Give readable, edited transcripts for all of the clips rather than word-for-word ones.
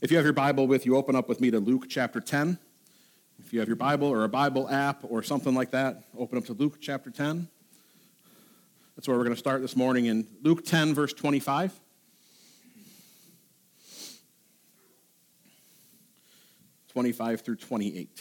If you have your Bible with you, open up with me to Luke chapter 10. If you have your Bible or a Bible app or something like that, open up to Luke chapter 10. That's where we're going to start this morning in Luke 10, verse 25. Through 28.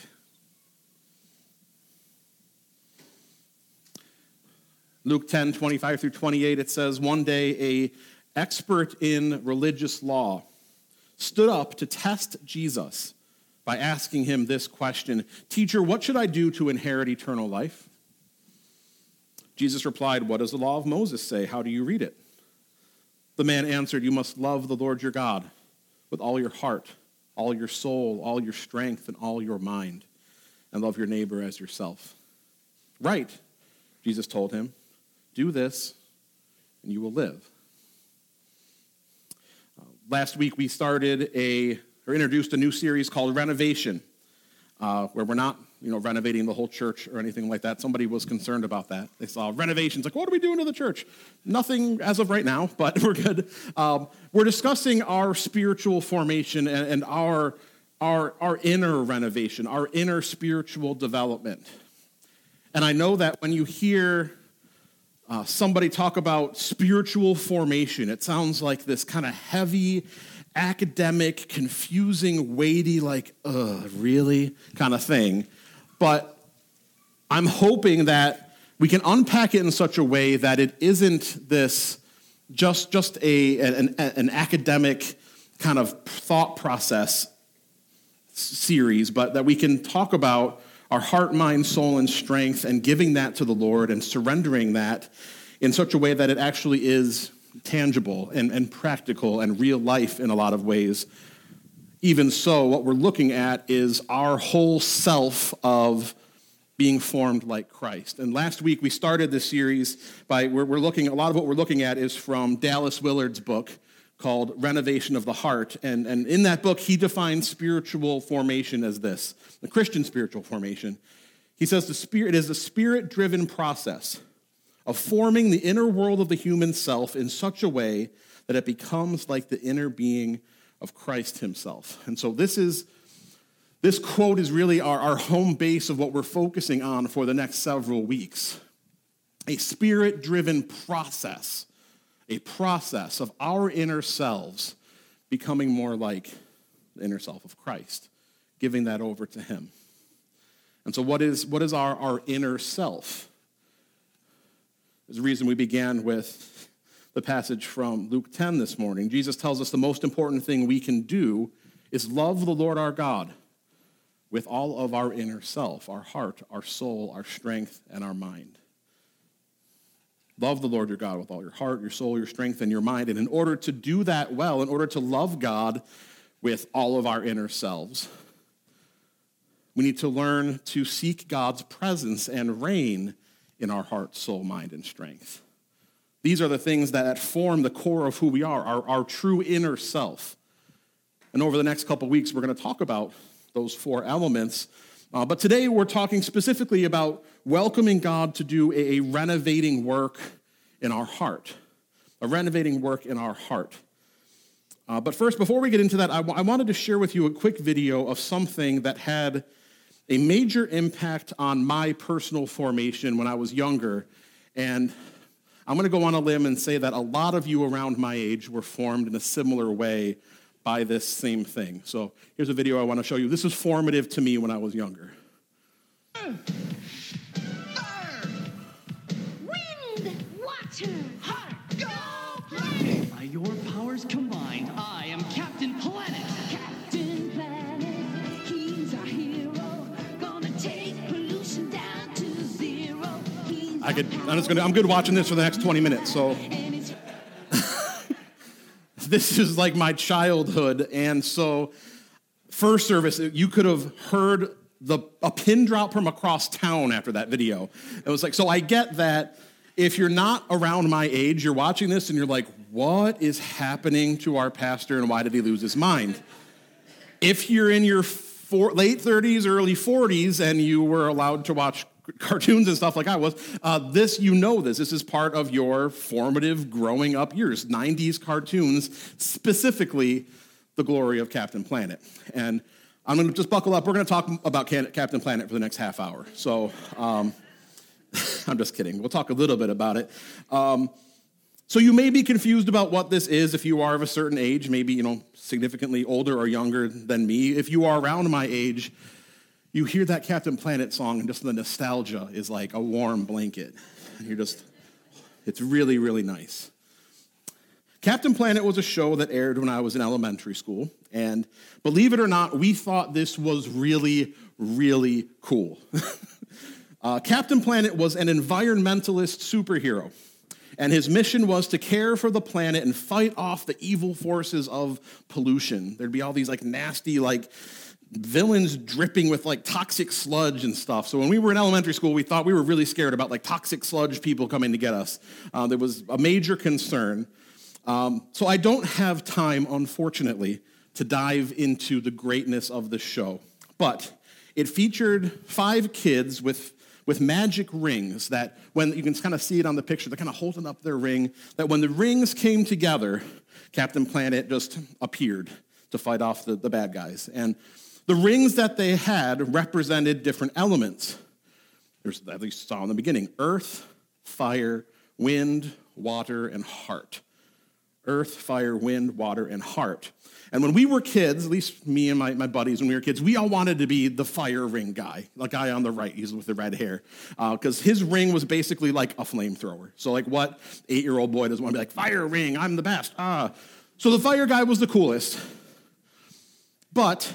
Luke 10, 25 through 28, it says, one day an expert in religious law stood up to test Jesus by asking him this question, "Teacher, what should I do to inherit eternal life?" Jesus replied, "What does the law of Moses say? How do you read it?" The man answered, "You must love the Lord your God with all your heart, all your soul, all your strength, and all your mind, and love your neighbor as yourself." "Right," Jesus told him. "Do this, and you will live." Last week, we introduced a new series called Renovation, where we're not, renovating the whole church or anything like that. Somebody was concerned about that. They saw renovations, like, what are we doing to the church? Nothing as of right now, but we're good. We're discussing our spiritual formation and our inner renovation, our inner spiritual development. And I know that when you hear somebody talk about spiritual formation, it sounds like this kind of heavy, academic, confusing, weighty, like, really kind of thing. But I'm hoping that we can unpack it in such a way that it isn't this just an academic kind of thought process series, but that we can talk about our heart, mind, soul, and strength, and giving that to the Lord and surrendering that in such a way that it actually is tangible and practical and real life in a lot of ways. Even so, what we're looking at is our whole self of being formed like Christ. And last week we started this series by, we're looking, a lot of what we're looking at is from Dallas Willard's book called Renovation of the Heart. And in that book, he defines spiritual formation as this, the Christian spiritual formation. He says it is a spirit-driven process of forming the inner world of the human self in such a way that it becomes like the inner being of Christ himself. And so this quote is really our home base of what we're focusing on for the next several weeks. A spirit-driven process. A process of our inner selves becoming more like the inner self of Christ, giving that over to him. And so what is our inner self? There's a reason we began with the passage from Luke 10 this morning. Jesus tells us the most important thing we can do is love the Lord our God with all of our inner self, our heart, our soul, our strength, and our mind. Love the Lord your God with all your heart, your soul, your strength, and your mind. And in order to do that well, in order to love God with all of our inner selves, we need to learn to seek God's presence and reign in our heart, soul, mind, and strength. These are the things that form the core of who we are, our true inner self. And over the next couple weeks, we're going to talk about those four elements. But today we're talking specifically about welcoming God to do a renovating work in our heart. A renovating work in our heart. But first, before we get into that, I wanted to share with you a quick video of something that had a major impact on my personal formation when I was younger. And I'm going to go on a limb and say that a lot of you around my age were formed in a similar way by this same thing. So here's a video I want to show you. This was formative to me when I was younger. Fire! Wind! Water! Heart! Go planet! By your powers combined, I am Captain Planet. Captain Planet, he's our hero. Gonna take pollution down to zero. I'm good watching this for the next 20 minutes, so. This is like my childhood, and so first service, you could have heard a pin drop from across town after that video. It was like, so I get that if you're not around my age, you're watching this and you're like, what is happening to our pastor and why did he lose his mind? If you're in your late 30s, early 40s, and you were allowed to watch cartoons and stuff like I was, this is part of your formative growing up years. 90s cartoons, specifically the glory of Captain Planet. And I'm going to just buckle up. We're going to talk about Captain Planet for the next half hour. So I'm just kidding. We'll talk a little bit about it. So you may be confused about what this is if you are of a certain age, maybe, significantly older or younger than me. If you are around my age, you hear that Captain Planet song and just the nostalgia is like a warm blanket. It's really, really nice. Captain Planet was a show that aired when I was in elementary school, and believe it or not, we thought this was really, really cool. Captain Planet was an environmentalist superhero, and his mission was to care for the planet and fight off the evil forces of pollution. There'd be all these nasty villains dripping with toxic sludge and stuff. So when we were in elementary school, we thought we were really scared about toxic sludge people coming to get us. There was a major concern. So I don't have time, unfortunately, to dive into the greatness of the show. But it featured 5 kids with magic rings that when you can kind of see it on the picture, they're kind of holding up their ring, that when the rings came together, Captain Planet just appeared to fight off the bad guys. And the rings that they had represented different elements. There's, at least you saw in the beginning, earth, fire, wind, water, and heart. Earth, fire, wind, water, and heart. And when we were kids, at least me and my buddies when we were kids, we all wanted to be the fire ring guy, the guy on the right, he's with the red hair. Because his ring was basically like a flamethrower. So what 8-year-old boy doesn't want to be like, fire ring, I'm the best. So the fire guy was the coolest. But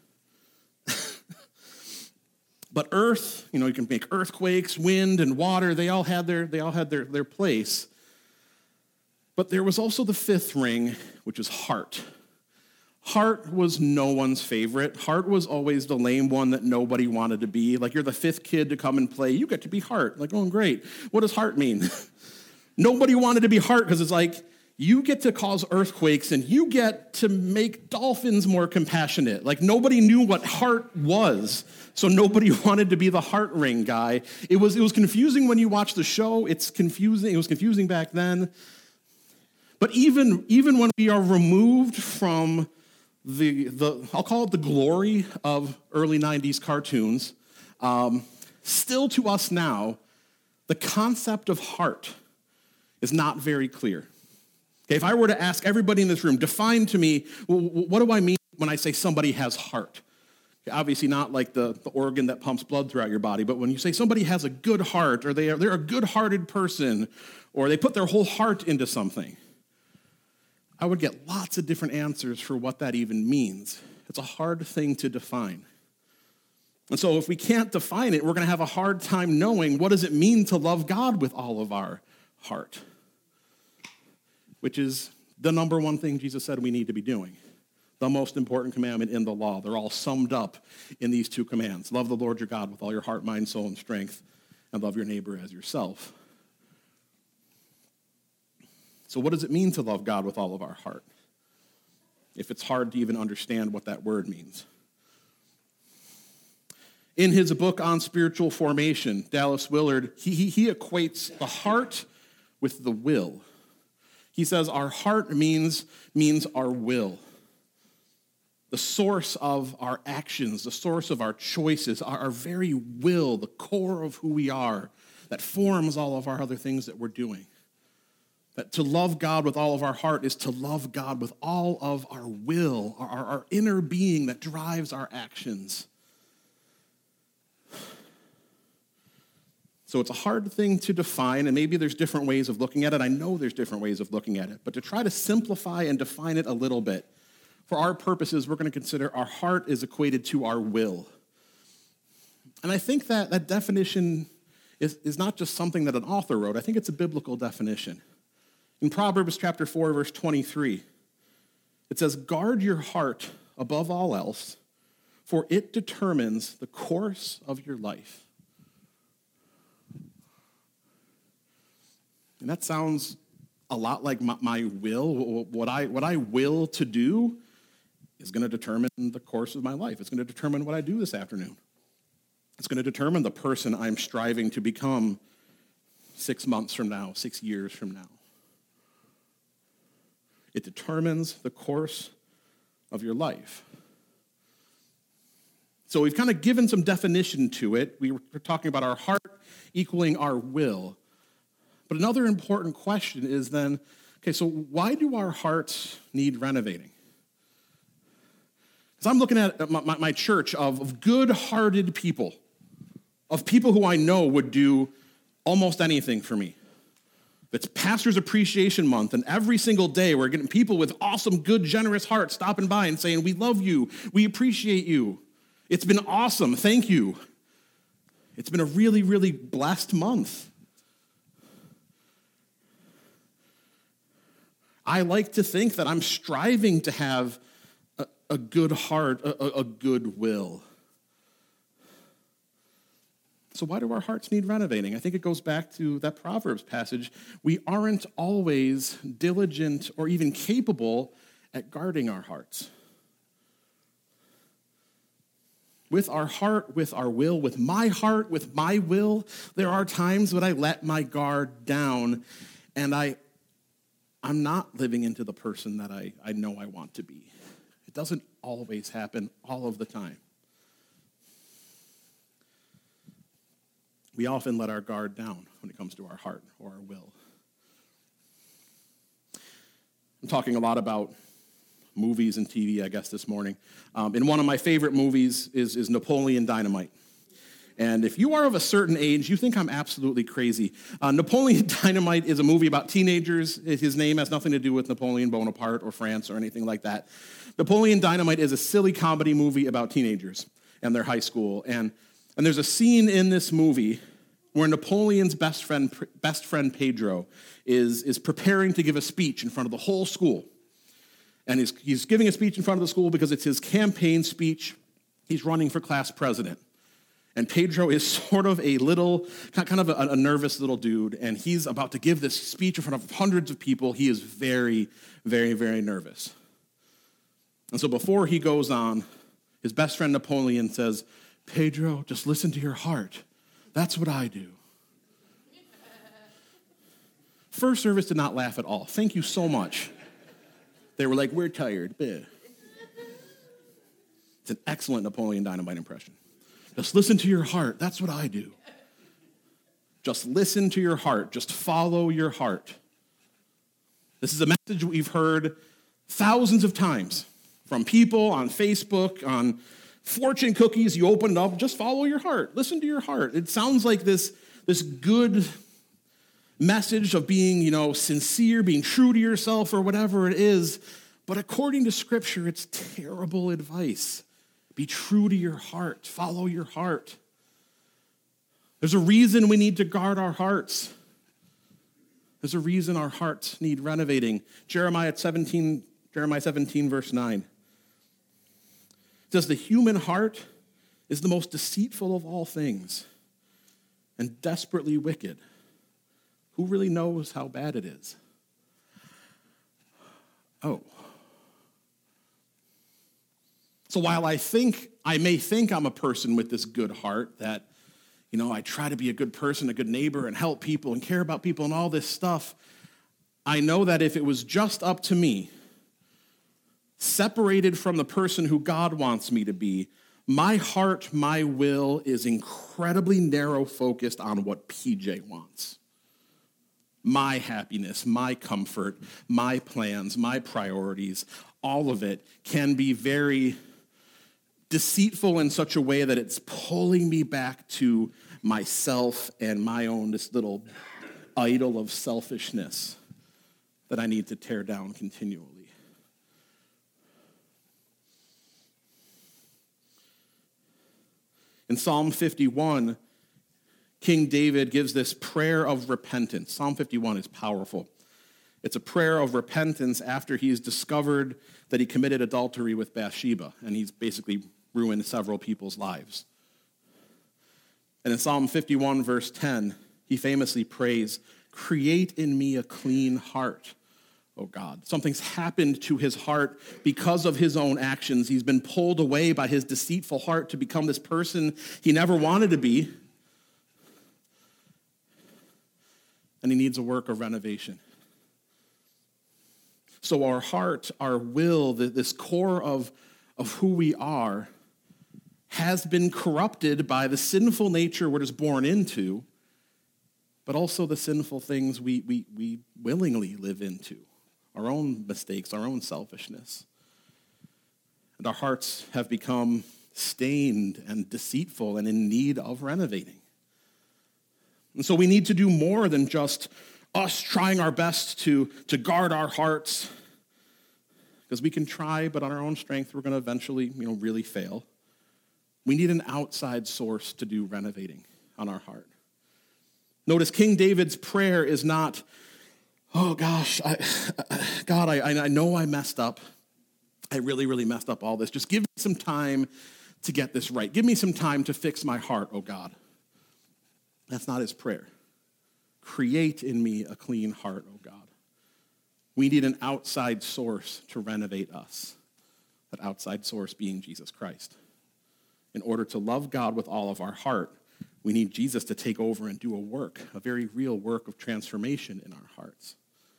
earth, you can make earthquakes, wind, and water, they all had their place. But there was also the 5th ring, which is heart. Heart was no one's favorite. Heart was always the lame one that nobody wanted to be. You're the 5th kid to come and play. You get to be Heart. Oh, great. What does heart mean? Nobody wanted to be Heart because it's you get to cause earthquakes and you get to make dolphins more compassionate. Nobody knew what heart was, so nobody wanted to be the heart ring guy. It was confusing when you watch the show. It's confusing. It was confusing back then. But even when we are removed from the I'll call it the glory of early 90s cartoons, still to us now, the concept of heart is not very clear. Okay, if I were to ask everybody in this room, define to me, what do I mean when I say somebody has heart? Okay, obviously not the organ that pumps blood throughout your body, but when you say somebody has a good heart, or they're a good-hearted person, or they put their whole heart into something, I would get lots of different answers for what that even means. It's a hard thing to define. And so if we can't define it, we're going to have a hard time knowing what does it mean to love God with all of our heart, which is the number one thing Jesus said we need to be doing, the most important commandment in the law. They're all summed up in these 2 commands. Love the Lord your God with all your heart, mind, soul, and strength, and love your neighbor as yourself. So what does it mean to love God with all of our heart, if it's hard to even understand what that word means? In his book on spiritual formation, Dallas Willard, he equates the heart with the will. He says our heart means our will. The source of our actions, the source of our choices, our very will, the core of who we are, that forms all of our other things that we're doing. That to love God with all of our heart is to love God with all of our will, our inner being that drives our actions. So it's a hard thing to define, and maybe there's different ways of looking at it. I know there's different ways of looking at it. But to try to simplify and define it a little bit, for our purposes, we're going to consider our heart is equated to our will. And I think that definition is not just something that an author wrote. I think it's a biblical definition. In Proverbs chapter 4, verse 23, it says, "Guard your heart above all else, for it determines the course of your life." And that sounds a lot like my will. What I will to do is going to determine the course of my life. It's going to determine what I do this afternoon. It's going to determine the person I'm striving to become 6 months from now, 6 years from now. It determines the course of your life. So we've kind of given some definition to it. We were talking about our heart equaling our will. But another important question is then, okay, so why do our hearts need renovating? Because I'm looking at my church of good-hearted people, of people who I know would do almost anything for me. It's Pastor's Appreciation Month, and every single day we're getting people with awesome, good, generous hearts stopping by and saying, we love you, we appreciate you. It's been awesome, thank you. It's been a really, really blessed month. I like to think that I'm striving to have a good heart, a good will. So why do our hearts need renovating? I think it goes back to that Proverbs passage. We aren't always diligent or even capable at guarding our hearts. With our heart, with our will, with my heart, with my will, there are times when I let my guard down and I'm not living into the person that I know I want to be. It doesn't always happen all of the time. We often let our guard down when it comes to our heart or our will. I'm talking a lot about movies and TV, I guess, this morning. And one of my favorite movies is Napoleon Dynamite. And if you are of a certain age, you think I'm absolutely crazy. Napoleon Dynamite is a movie about teenagers. His name has nothing to do with Napoleon Bonaparte or France or anything like that. Napoleon Dynamite is a silly comedy movie about teenagers and their high school. And there's a scene in this movie where Napoleon's best friend Pedro is preparing to give a speech in front of the whole school. And he's giving a speech in front of the school because it's his campaign speech. He's running for class president. And Pedro is sort of a nervous little dude, and he's about to give this speech in front of hundreds of people. He is very, very, very nervous. And so before he goes on, his best friend Napoleon says, Pedro, just listen to your heart. That's what I do. First service did not laugh at all. Thank you so much. They were like, we're tired. Bleh. It's an excellent Napoleon Dynamite impression. Just listen to your heart. That's what I do. Just listen to your heart. Just follow your heart. This is a message we've heard thousands of times from people on Facebook, on fortune cookies. You open it up, just follow your heart. Listen to your heart. It sounds like this good message of being, sincere, being true to yourself or whatever it is. But according to Scripture, it's terrible advice. Be true to your heart. Follow your heart. There's a reason we need to guard our hearts. There's a reason our hearts need renovating. Jeremiah 17, verse 9. It says, the human heart is the most deceitful of all things and desperately wicked. Who really knows how bad it is? Oh. So while I may think I'm a person with this good heart, that, I try to be a good person, a good neighbor, and help people and care about people and all this stuff, I know that if it was just up to me, separated from the person who God wants me to be, my heart, my will is incredibly narrow focused on what PJ wants. My happiness, my comfort, my plans, my priorities, all of it can be very deceitful in such a way that it's pulling me back to myself and my own, this little idol of selfishness that I need to tear down continually. In Psalm 51, King David gives this prayer of repentance. Psalm 51 is powerful. It's a prayer of repentance after he's discovered that he committed adultery with Bathsheba, and he's basically ruined several people's lives. And in Psalm 51, verse 10, he famously prays, create in me a clean heart, O God. Something's happened to his heart because of his own actions. He's been pulled away by his deceitful heart to become this person he never wanted to be. And he needs a work of renovation. So our heart, our will, this core of who we are, has been corrupted by the sinful nature we're just born into, but also the sinful things we willingly live into, our own mistakes, our own selfishness. And our hearts have become stained and deceitful and in need of renovating. And so we need to do more than just us trying our best to guard our hearts, because we can try, but on our own strength, we're going to eventually, really fail. We need an outside source to do renovating on our heart. Notice King David's prayer is not, oh gosh, God, I know I messed up. I really, really messed up all this. Just give me some time to get this right. Give me some time to fix my heart, oh God. That's not his prayer. Create in me a clean heart, oh God. We need an outside source to renovate us. That outside source being Jesus Christ. In order to love God with all of our heart, we need Jesus to take over and do a work, a very real work of transformation in our hearts.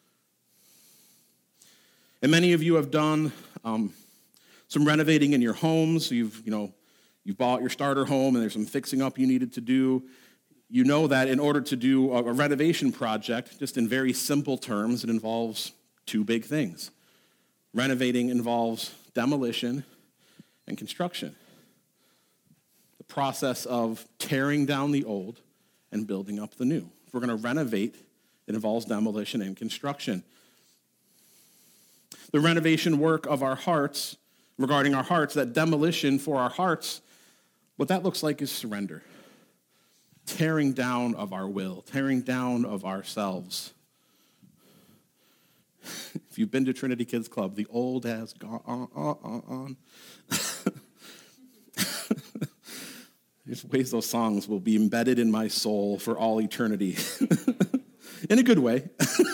And many of you have done some renovating in your homes. You've bought your starter home and there's some fixing up you needed to do. You know that in order to do a renovation project, just in very simple terms, it involves two big things. Renovating involves demolition and construction. The process of tearing down the old and building up the new. If we're going to renovate, it involves demolition and construction. The renovation work of our hearts, regarding our hearts, that demolition for our hearts, what that looks like is surrender. Tearing down of our will, tearing down of ourselves. If you've been to Trinity Kids Club, the old has gone. There's ways those songs will be embedded in my soul for all eternity. In a good way.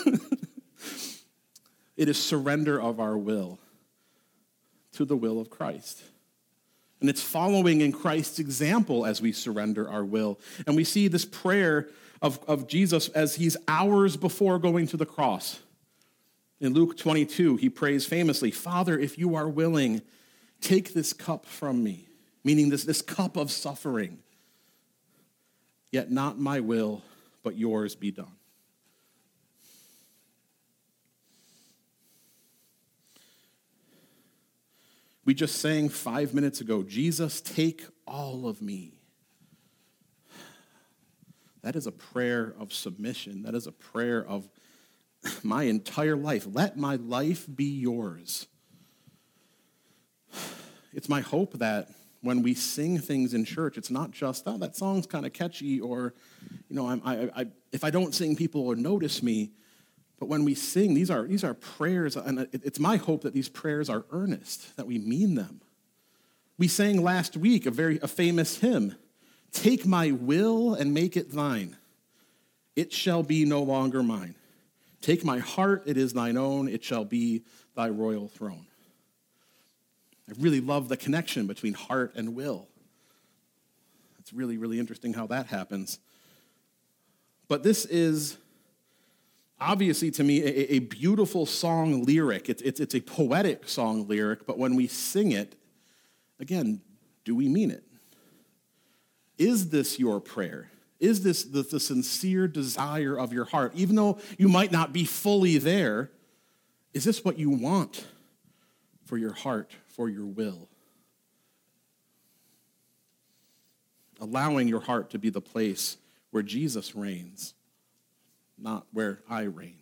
It is surrender of our will to the will of Christ. And it's following in Christ's example as we surrender our will. And we see this prayer of Jesus as he's hours before going to the cross. In Luke 22, he prays famously, Father, if you are willing, take this cup from me. Meaning this cup of suffering. Yet not my will, but yours be done. We just sang 5 minutes ago, Jesus, take all of me. That is a prayer of submission. That is a prayer of my entire life. Let my life be yours. It's my hope that when we sing things in church, it's not just, oh, that song's kind of catchy, or, if I don't sing, people will notice me. But when we sing, these are prayers, and it's my hope that these prayers are earnest, that we mean them. We sang last week a famous hymn, take my will and make it thine. It shall be no longer mine. Take my heart, it is thine own. It shall be thy royal throne. I really love the connection between heart and will. It's really, really interesting how that happens. But this is obviously, to me, a beautiful song lyric. It's a poetic song lyric, but when we sing it, again, do we mean it? Is this your prayer? Is this the sincere desire of your heart? Even though you might not be fully there, is this what you want for your heart, for your will? Allowing your heart to be the place where Jesus reigns, not where I reign.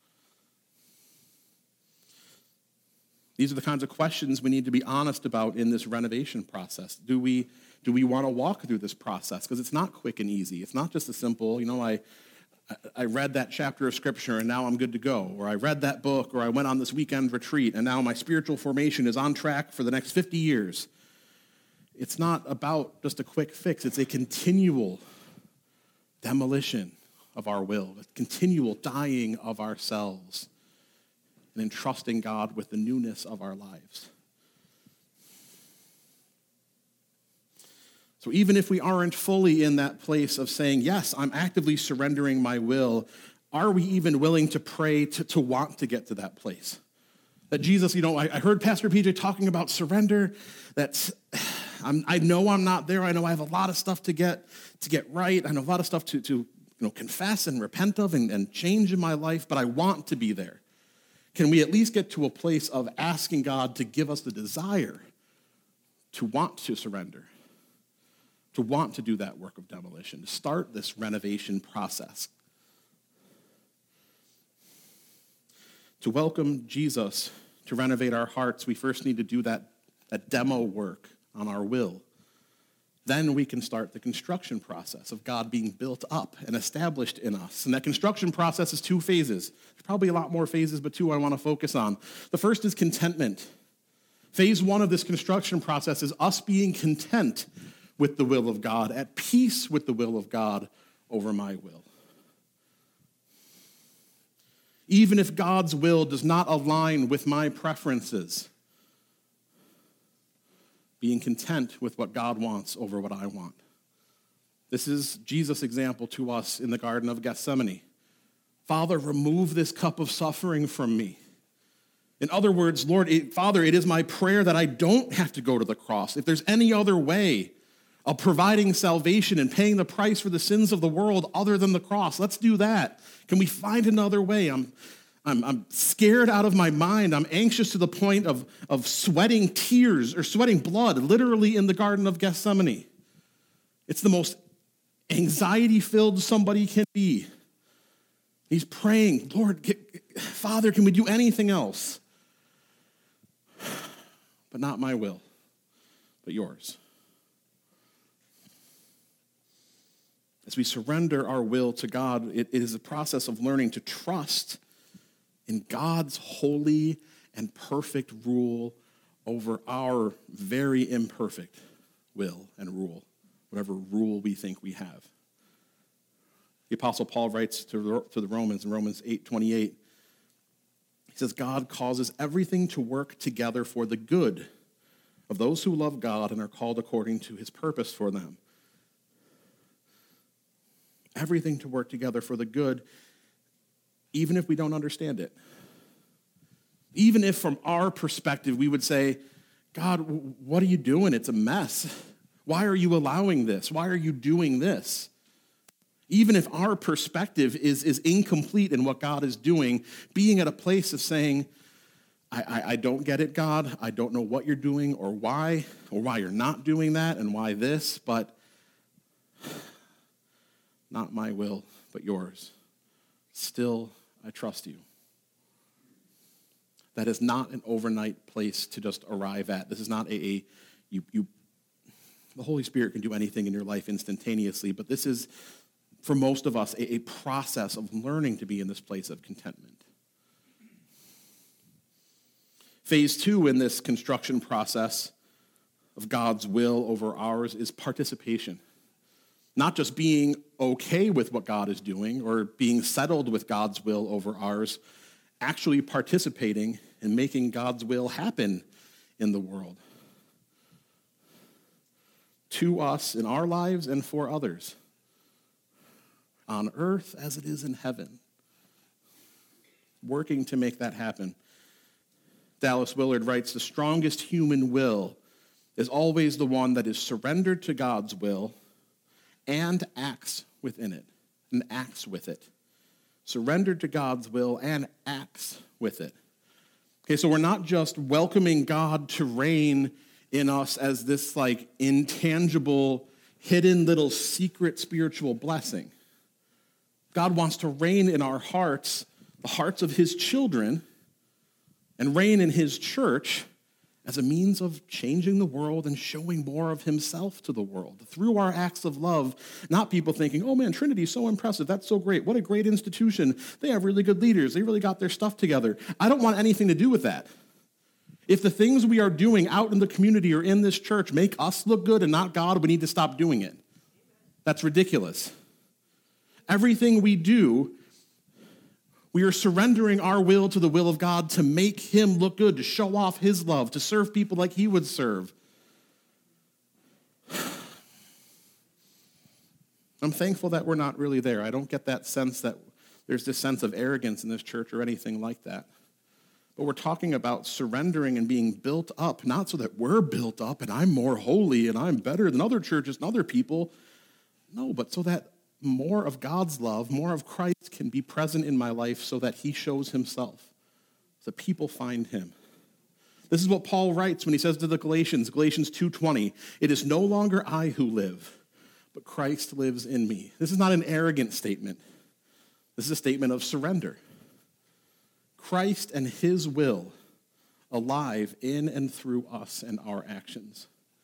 These are the kinds of questions we need to be honest about in this renovation process. Do we want to walk through this process? Because it's not quick and easy. It's not just a simple, I read that chapter of Scripture and now I'm good to go. Or I read that book, or I went on this weekend retreat and now my spiritual formation is on track for the next 50 years. It's not about just a quick fix. It's a continual demolition of our will, a continual dying of ourselves, and entrusting God with the newness of our lives. So even if we aren't fully in that place of saying, yes, I'm actively surrendering my will, are we even willing to pray to want to get to that place? That Jesus, I heard Pastor PJ talking about surrender. I know I'm not there. I know I have a lot of stuff to get right. I know a lot of stuff to confess and repent of and change in my life, but I want to be there. Can we at least get to a place of asking God to give us the desire to want to surrender, to want to do that work of demolition, to start this renovation process? To welcome Jesus to renovate our hearts, we first need to do that demo work on our will. Then we can start the construction process of God being built up and established in us. And that construction process is 2 phases. There's probably a lot more phases, but 2 I want to focus on. The first is contentment. Phase 1 of this construction process is us being content with the will of God, at peace with the will of God over my will. Even if God's will does not align with my preferences, being content with what God wants over what I want. This is Jesus' example to us in the Garden of Gethsemane. Father, remove this cup of suffering from me. In other words, Father, it is my prayer that I don't have to go to the cross. If there's any other way of providing salvation and paying the price for the sins of the world other than the cross, let's do that. Can we find another way? I'm scared out of my mind. I'm anxious to the point of sweating tears or sweating blood, literally in the Garden of Gethsemane. It's the most anxiety-filled somebody can be. He's praying, Lord, Father, can we do anything else? But not my will, but yours. As we surrender our will to God, it is a process of learning to trust in God's holy and perfect rule over our very imperfect will and rule, whatever rule we think we have. The Apostle Paul writes to the Romans in Romans 8:28, he says, God causes everything to work together for the good of those who love God and are called according to his purpose for them. Everything to work together for the good, even if we don't understand it. Even if from our perspective we would say, God, what are you doing? It's a mess. Why are you allowing this? Why are you doing this? Even if our perspective is incomplete in what God is doing, being at a place of saying, I don't get it, God. I don't know what you're doing or why you're not doing that and why this, but not my will, but yours. Still, I trust you. That is not an overnight place to just arrive at. This is not the Holy Spirit can do anything in your life instantaneously, but this is, for most of us, a process of learning to be in this place of contentment. Phase 2 in this construction process of God's will over ours is participation. Not just being okay with what God is doing or being settled with God's will over ours, actually participating in making God's will happen in the world. To us in our lives and for others. On earth as it is in heaven. Working to make that happen. Dallas Willard writes, the strongest human will is always the one that is surrendered to God's will and acts within it, and acts with it. Surrendered to God's will and acts with it. Okay, so we're not just welcoming God to reign in us as this intangible, hidden little secret spiritual blessing. God wants to reign in our hearts, the hearts of his children, and reign in his church as a means of changing the world and showing more of himself to the world through our acts of love. Not people thinking, oh man, Trinity is so impressive. That's so great. What a great institution. They have really good leaders. They really got their stuff together. I don't want anything to do with that. If the things we are doing out in the community or in this church make us look good and not God, we need to stop doing it. That's ridiculous. Everything we do, we are surrendering our will to the will of God to make him look good, to show off his love, to serve people like he would serve. I'm thankful that we're not really there. I don't get that sense that there's this sense of arrogance in this church or anything like that. But we're talking about surrendering and being built up, not so that we're built up and I'm more holy and I'm better than other churches and other people. No, but so that more of God's love, more of Christ can be present in my life so that he shows himself, so that people find him. This is what Paul writes when he says to the Galatians, Galatians 2:20, "It is no longer I who live, but Christ lives in me." This is not an arrogant statement. This is a statement of surrender. Christ and his will alive in and through us and our actions.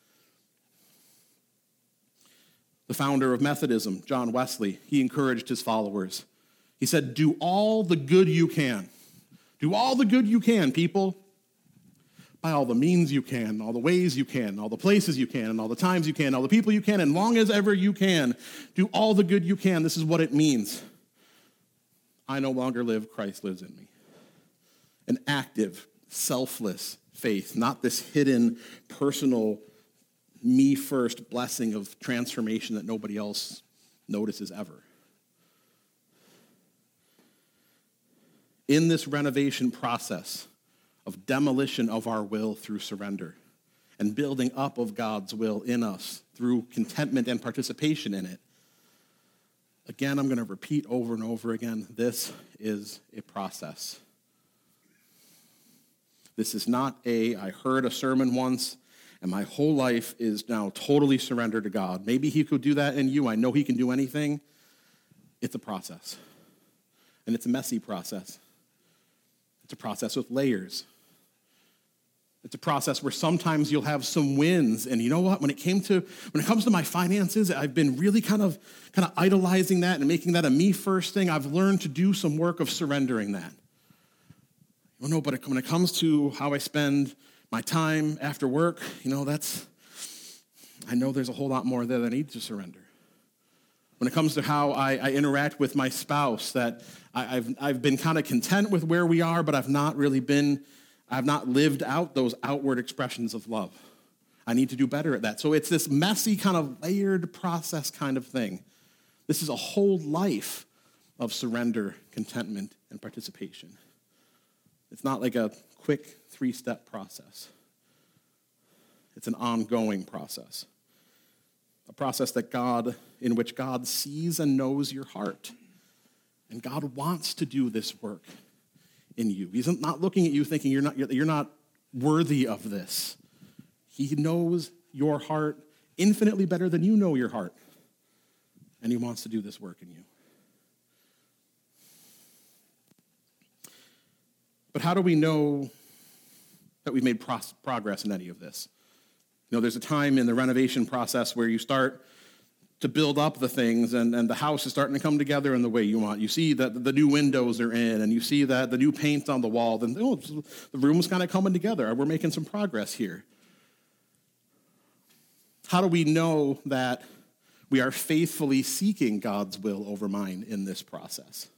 The founder of Methodism, John Wesley, he encouraged his followers. He said, "Do all the good you can. Do all the good you can, people. By all the means you can, all the ways you can, all the places you can, and all the times you can, all the people you can, and long as ever you can. Do all the good you can." This is what it means. I no longer live, Christ lives in me. An active, selfless faith, not this hidden, personal, me-first blessing of transformation that nobody else notices ever. In this renovation process of demolition of our will through surrender and building up of God's will in us through contentment and participation in it, again, I'm going to repeat over and over again, this is a process. This is not I heard a sermon once, and my whole life is now totally surrendered to God. Maybe he could do that in you. I know he can do anything. It's a process. And it's a messy process. It's a process with layers. It's a process where sometimes you'll have some wins. And you know what? When it comes to my finances, I've been really kind of idolizing that and making that a me first thing. I've learned to do some work of surrendering that. Well, no, but when it comes to how I spend my time after work, I know there's a whole lot more there that I need to surrender. When it comes to how I interact with my spouse, that I've been kind of content with where we are, but I've not lived out those outward expressions of love. I need to do better at that. So it's this messy kind of layered process kind of thing. This is a whole life of surrender, contentment, and participation. It's not like a quick 3-step process. It's an ongoing process. A process in which God sees and knows your heart. And God wants to do this work in you. He's not looking at you thinking you're not worthy of this. He knows your heart infinitely better than you know your heart. And he wants to do this work in you. But how do we know that we've made progress in any of this? There's a time in the renovation process where you start to build up the things and the house is starting to come together in the way you want. You see that the new windows are in and you see that the new paint's on the wall. Then the room's kind of coming together. We're making some progress here. How do we know that we are faithfully seeking God's will over mine in this process?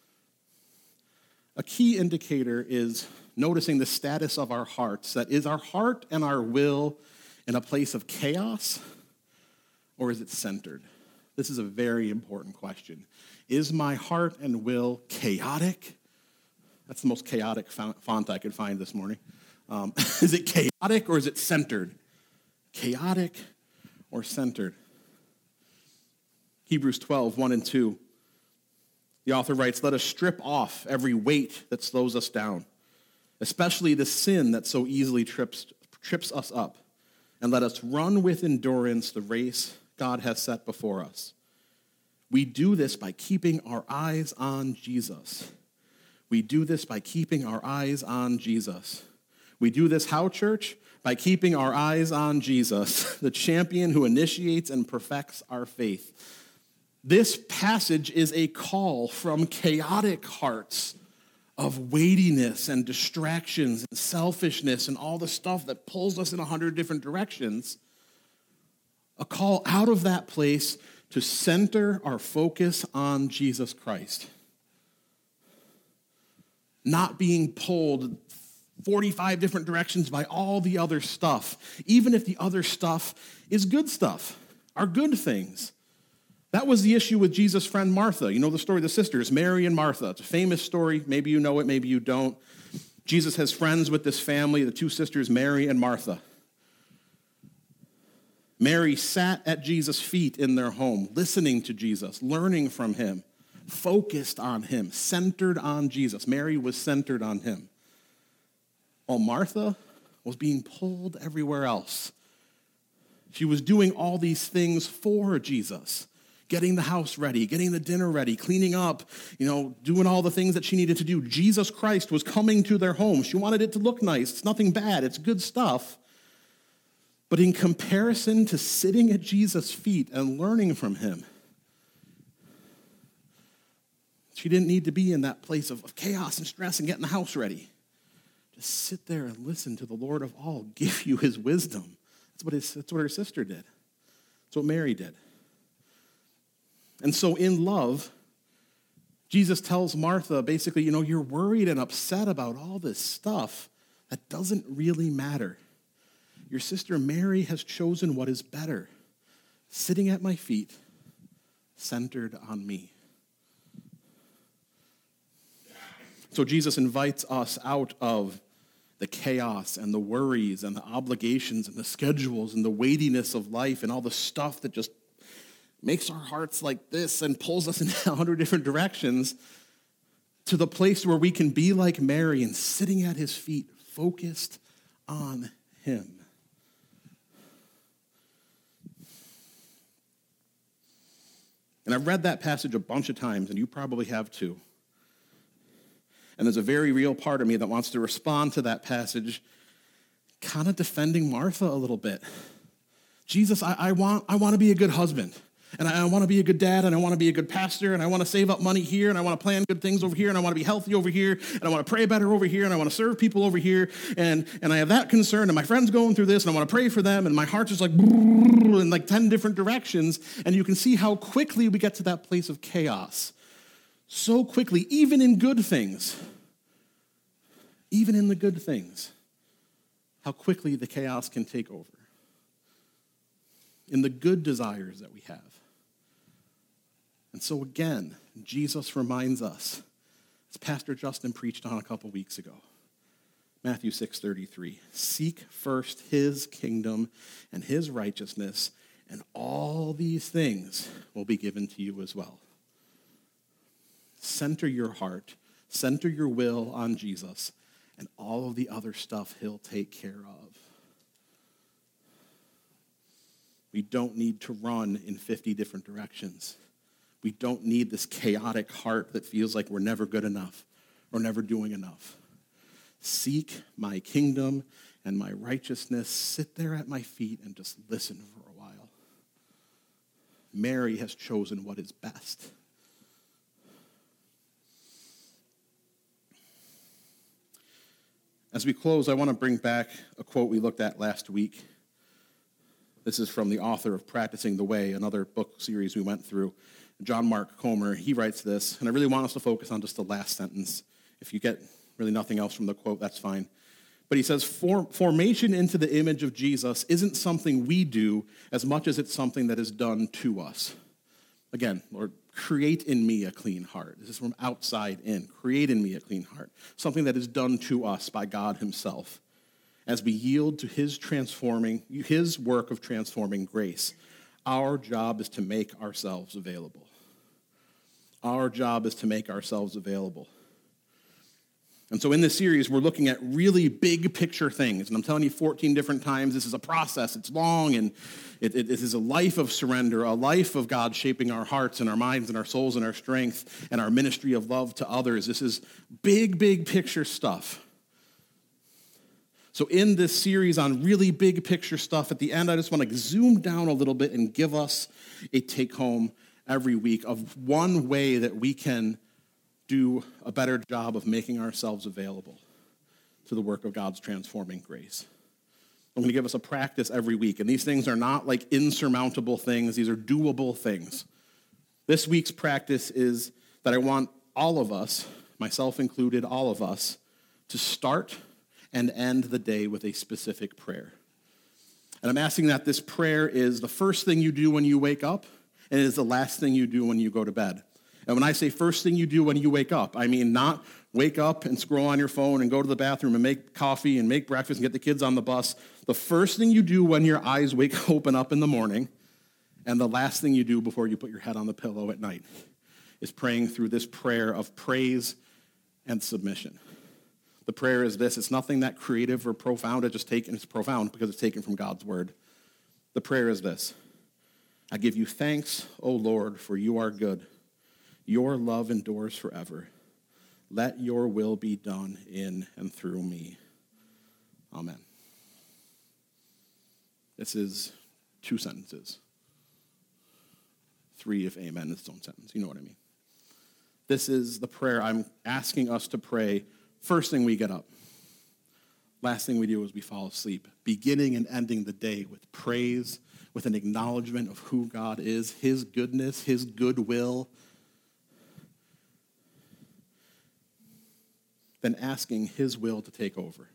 A key indicator is noticing the status of our hearts. That is our heart and our will in a place of chaos, or is it centered? This is a very important question. Is my heart and will chaotic? That's the most chaotic font I could find this morning. Is it chaotic or is it centered? Chaotic or centered? Hebrews 12, 1 and 2. The author writes, "Let us strip off every weight that slows us down, especially the sin that so easily trips us up, and let us run with endurance the race God has set before us. We do this by keeping our eyes on Jesus." We do this by keeping our eyes on Jesus. We do this how, church? By keeping our eyes on Jesus, the champion who initiates and perfects our faith. This passage is a call from chaotic hearts of weightiness and distractions and selfishness and all the stuff that pulls us in 100 different directions. A call out of that place to center our focus on Jesus Christ. Not being pulled 45 different directions by all the other stuff, even if the other stuff is good stuff, are good things. That was the issue with Jesus' friend Martha. You know the story of the sisters, Mary and Martha. It's a famous story. Maybe you know it, maybe you don't. Jesus has friends with this family, the two sisters, Mary and Martha. Mary sat at Jesus' feet in their home, listening to Jesus, learning from him, focused on him, centered on Jesus. Mary was centered on him. While Martha was being pulled everywhere else. She was doing all these things for Jesus, getting the house ready, getting the dinner ready, cleaning up, doing all the things that she needed to do. Jesus Christ was coming to their home. She wanted it to look nice. It's nothing bad. It's good stuff. But in comparison to sitting at Jesus' feet and learning from him, she didn't need to be in that place of chaos and stress and getting the house ready. Just sit there and listen to the Lord of all give you his wisdom. That's what her sister did. That's what Mary did. And so in love, Jesus tells Martha, basically, you're worried and upset about all this stuff that doesn't really matter. Your sister Mary has chosen what is better, sitting at my feet, centered on me. So Jesus invites us out of the chaos and the worries and the obligations and the schedules and the weightiness of life and all the stuff that just makes our hearts like this and pulls us in 100 different directions to the place where we can be like Mary and sitting at his feet, focused on him. And I've read that passage a bunch of times, and you probably have too. And there's a very real part of me that wants to respond to that passage, kind of defending Martha a little bit. Jesus, I want to be a good husband, and I want to be a good dad, and I want to be a good pastor, and I want to save up money here, and I want to plan good things over here, and I want to be healthy over here, and I want to pray better over here, and I want to serve people over here, and I have that concern, and my friend's going through this, and I want to pray for them, and my heart's just like in like 10 different directions, and you can see how quickly we get to that place of chaos. So quickly, even in good things, even in the good things, how quickly the chaos can take over. In the good desires that we have. And so again, Jesus reminds us, as Pastor Justin preached on a couple weeks ago, Matthew 6:33, seek first his kingdom and his righteousness, and all these things will be given to you as well. Center your heart, center your will on Jesus, and all of the other stuff he'll take care of. We don't need to run in 50 different directions. We don't need this chaotic heart that feels like we're never good enough or never doing enough. Seek my kingdom and my righteousness. Sit there at my feet and just listen for a while. Mary has chosen what is best. As we close, I want to bring back a quote we looked at last week. This is from the author of Practicing the Way, another book series we went through, John Mark Comer. He writes this, and I really want us to focus on just the last sentence. If you get really nothing else from the quote, that's fine. But he says, formation into the image of Jesus isn't something we do as much as it's something that is done to us. Again, Lord, create in me a clean heart. This is from outside in. Create in me a clean heart. Something that is done to us by God himself. As we yield to his work of transforming grace, our job is to make ourselves available. Our job is to make ourselves available. And so in this series, we're looking at really big picture things. And I'm telling you 14 different times, this is a process. It's long, and it is a life of surrender, a life of God shaping our hearts and our minds and our souls and our strength and our ministry of love to others. This is big, big picture stuff. So in this series on really big picture stuff, at the end, I just want to zoom down a little bit and give us a take-home every week of one way that we can do a better job of making ourselves available to the work of God's transforming grace. I'm going to give us a practice every week, and these things are not like insurmountable things. These are doable things. This week's practice is that I want all of us, myself included, all of us, to start and end the day with a specific prayer. And I'm asking that this prayer is the first thing you do when you wake up, and it is the last thing you do when you go to bed. And when I say first thing you do when you wake up, I mean not wake up and scroll on your phone and go to the bathroom and make coffee and make breakfast and get the kids on the bus. The first thing you do when your eyes open up in the morning, and the last thing you do before you put your head on the pillow at night, is praying through this prayer of praise and submission. The prayer is this. It's nothing that creative or profound. It's profound because it's taken from God's word. The prayer is this. I give you thanks, O Lord, for you are good. Your love endures forever. Let your will be done in and through me. Amen. This is 2 sentences. 3 if amen is its own sentence. You know what I mean. This is the prayer I'm asking us to pray first thing we get up. Last thing we do is we fall asleep. Beginning and ending the day with praise, with an acknowledgement of who God is, his goodness, his goodwill. Then asking his will to take over.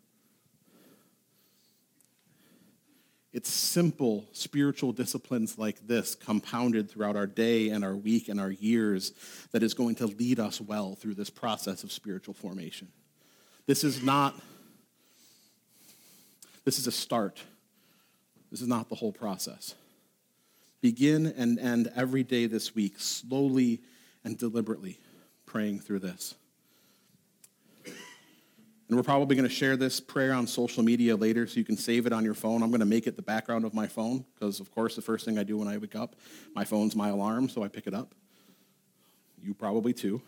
It's simple spiritual disciplines like this, compounded throughout our day and our week and our years, that is going to lead us well through this process of spiritual formation. This is a start. This is not the whole process. Begin and end every day this week, slowly and deliberately praying through this. And we're probably going to share this prayer on social media later so you can save it on your phone. I'm going to make it the background of my phone because, of course, the first thing I do when I wake up, my phone's my alarm, so I pick it up. You probably too.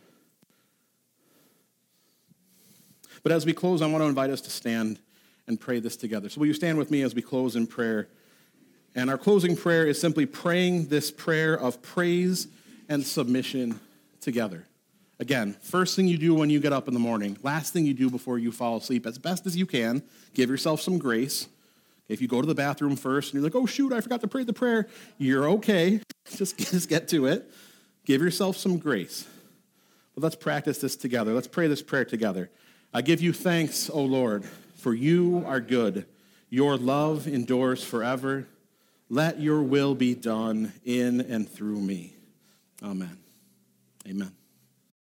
But as we close, I want to invite us to stand and pray this together. So will you stand with me as we close in prayer? And our closing prayer is simply praying this prayer of praise and submission together. Again, first thing you do when you get up in the morning, last thing you do before you fall asleep, as best as you can, give yourself some grace. If you go to the bathroom first and you're like, oh, shoot, I forgot to pray the prayer, you're okay. Just get to it. Give yourself some grace. But let's practice this together. Let's pray this prayer together. I give you thanks, O Lord, for you are good. Your love endures forever. Let your will be done in and through me. Amen. Amen.